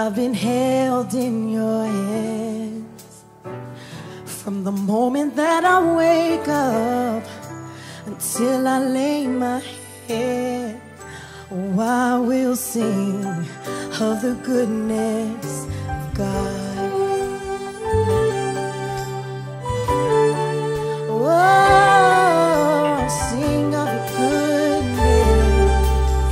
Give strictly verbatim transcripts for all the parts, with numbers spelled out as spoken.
I've been held in your hands from the moment that I wake up until I lay my head. Oh, I will sing of the goodness of God. Oh, sing of the goodness.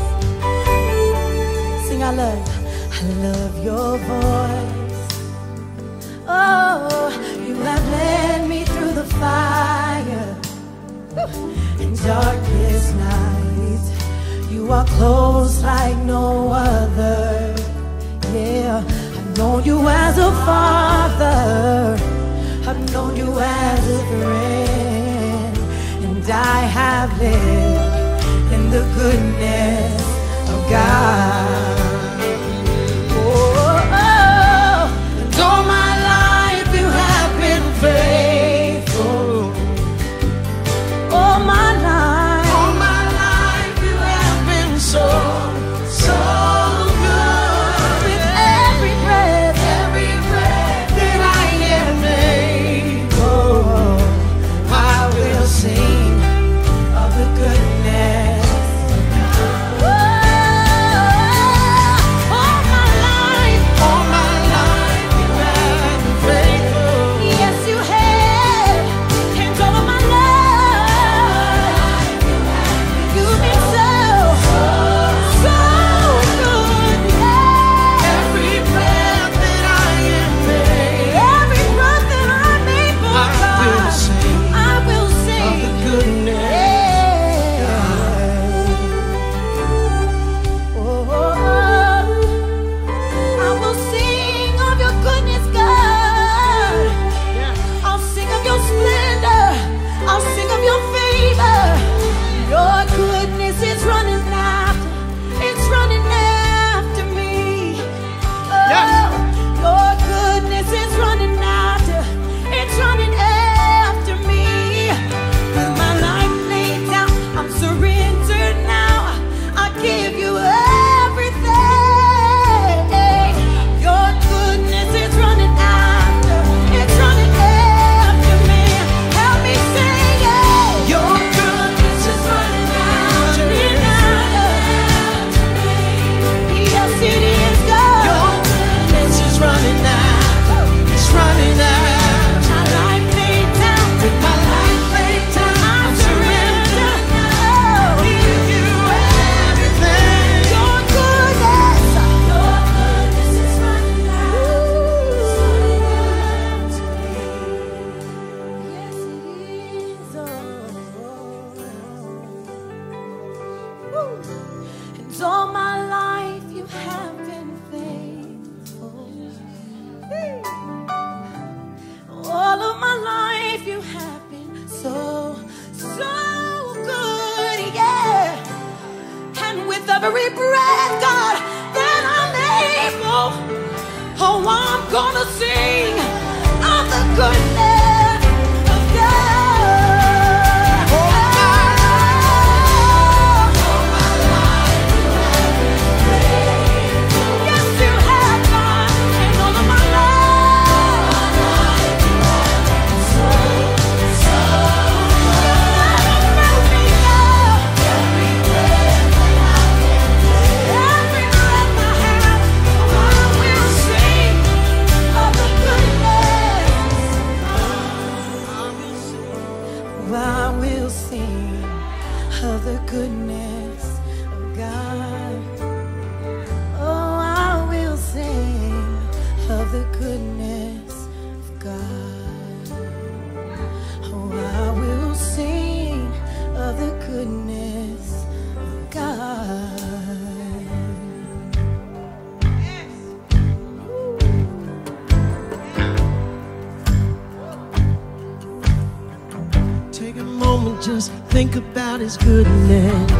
Sing, I love, I love your voice. Oh, you have led me through the fire in darkest night. You are close like no other. Yeah, I've known you as a father. I've known you as a friend. And I have lived in the goodness of God. Oh, oh, oh. And all my life you have been faithful. All my life, all my life you have been so, so good. With every breath, every breath that I am able, I will sing of the goodness of God. Oh, all my life, all my life you have been faithful. Yes, you have. And all of my life you've been so, so good. Yeah. Every breath that I am made, every breath that I'm able, I will sing, I will sing of the goodness. Yeah. Oh, oh, oh. I will sing of your goodness, God. I'll sing of your splendor. I'll sing of your favor. Your goodness is running after, it's running after me. Oh, your goodness is running after, it's running after me. With my life laid down, I'm surrendered now. I give you everything. Your goodness is running after, it's running after me. Help me sing it. Your goodness is running after, running after me. Yes, it is, God. Your goodness is running after, it's running after. My life laid down, with my life laid down, I'm surrendered now. Give you everything. Your goodness, your goodness is running after, it's running after me. Yes, it is. Oh. And all my life you have been faithful. All of my life you have been so, so good, yeah. And with every breath, God, that I'm able, oh, I'm gonna sing of the goodness of God. Oh, all my life you have been faithful. Yes, you have, God. And all of my life you have been so, so good. You never failed me, God. Every breath that I can take, every breath I have, oh, I will sing of the goodness. Oh, I will sing of the goodness of God. Oh, I will sing of the goodness of God. Oh, I will sing of the goodness of God. Take a moment, just think about his goodness.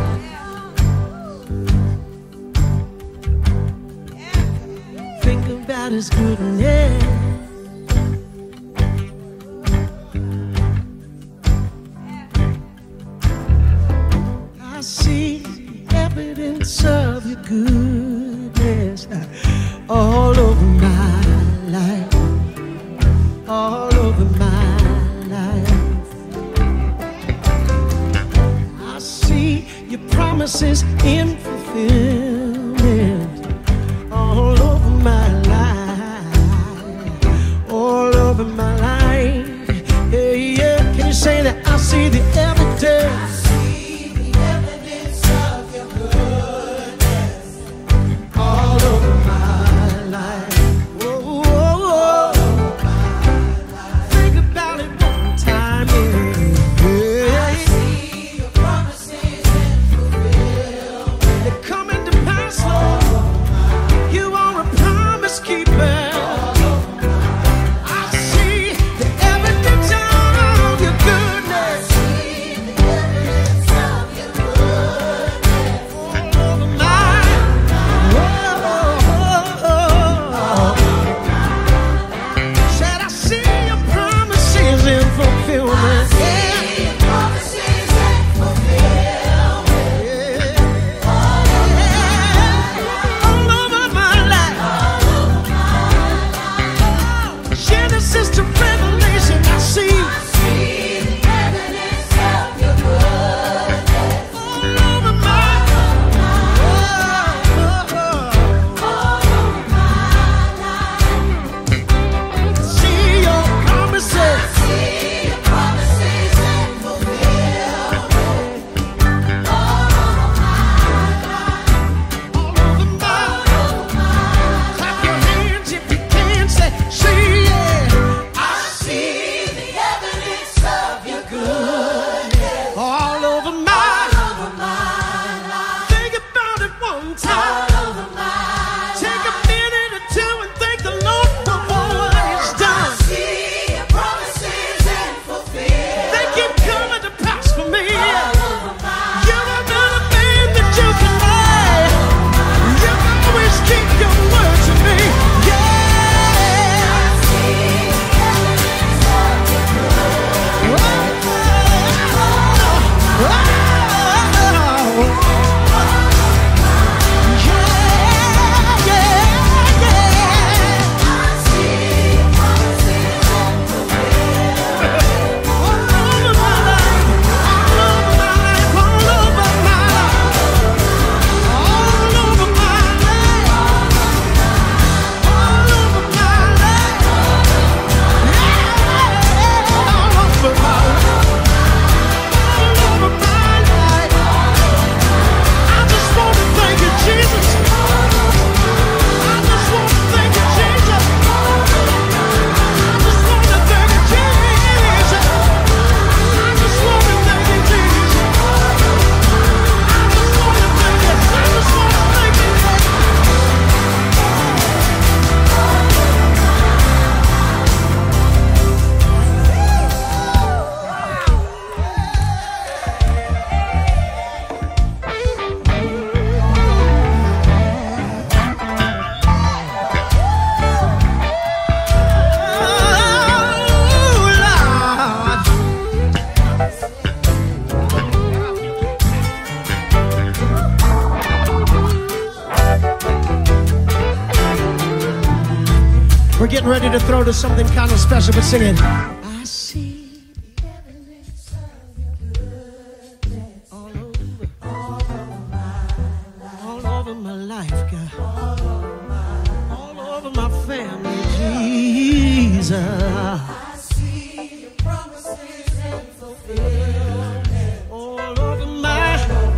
Think about his goodness. I see evidence of your goodness all over. We're getting ready to throw to something kind of special, but sing it. I see the evidence of your goodness all over, all over my life, all over my life, God, all over my, all over my family, Jesus. I see your promises and fulfillment all over my,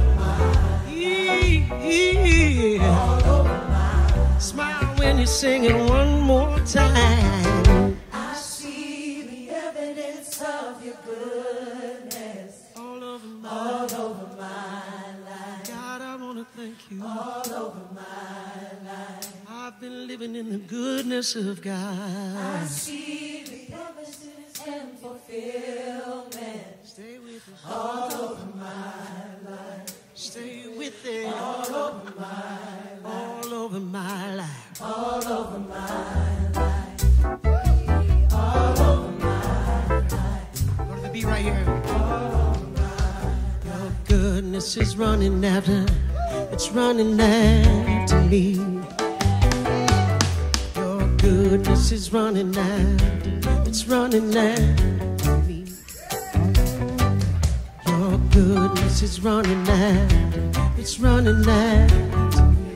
yeah, all over my. Smile when you sing it one more time. I see the evidence of your goodness all over my, all over my life. God, I want to thank you all over my life. I've been living in the goodness of God. I see the evidence and fulfillment. Stay with us all over my life. Stay with it all over my life. All over my life. All over my life. All over my life. Go to the beat right here. All over my life. Your goodness is running after, it's running after me. Your goodness is running after, it's running after me. Your goodness is running after, it's running after me.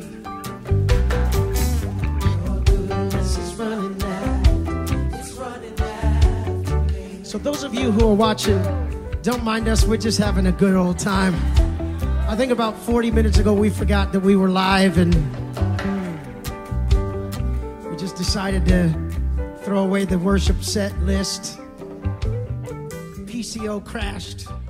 Your goodness is running after, it's running after me. So those of you who are watching, don't mind us, we're just having a good old time. I think about forty minutes ago we forgot that we were live and we just decided to throw away the worship set list. P C O crashed.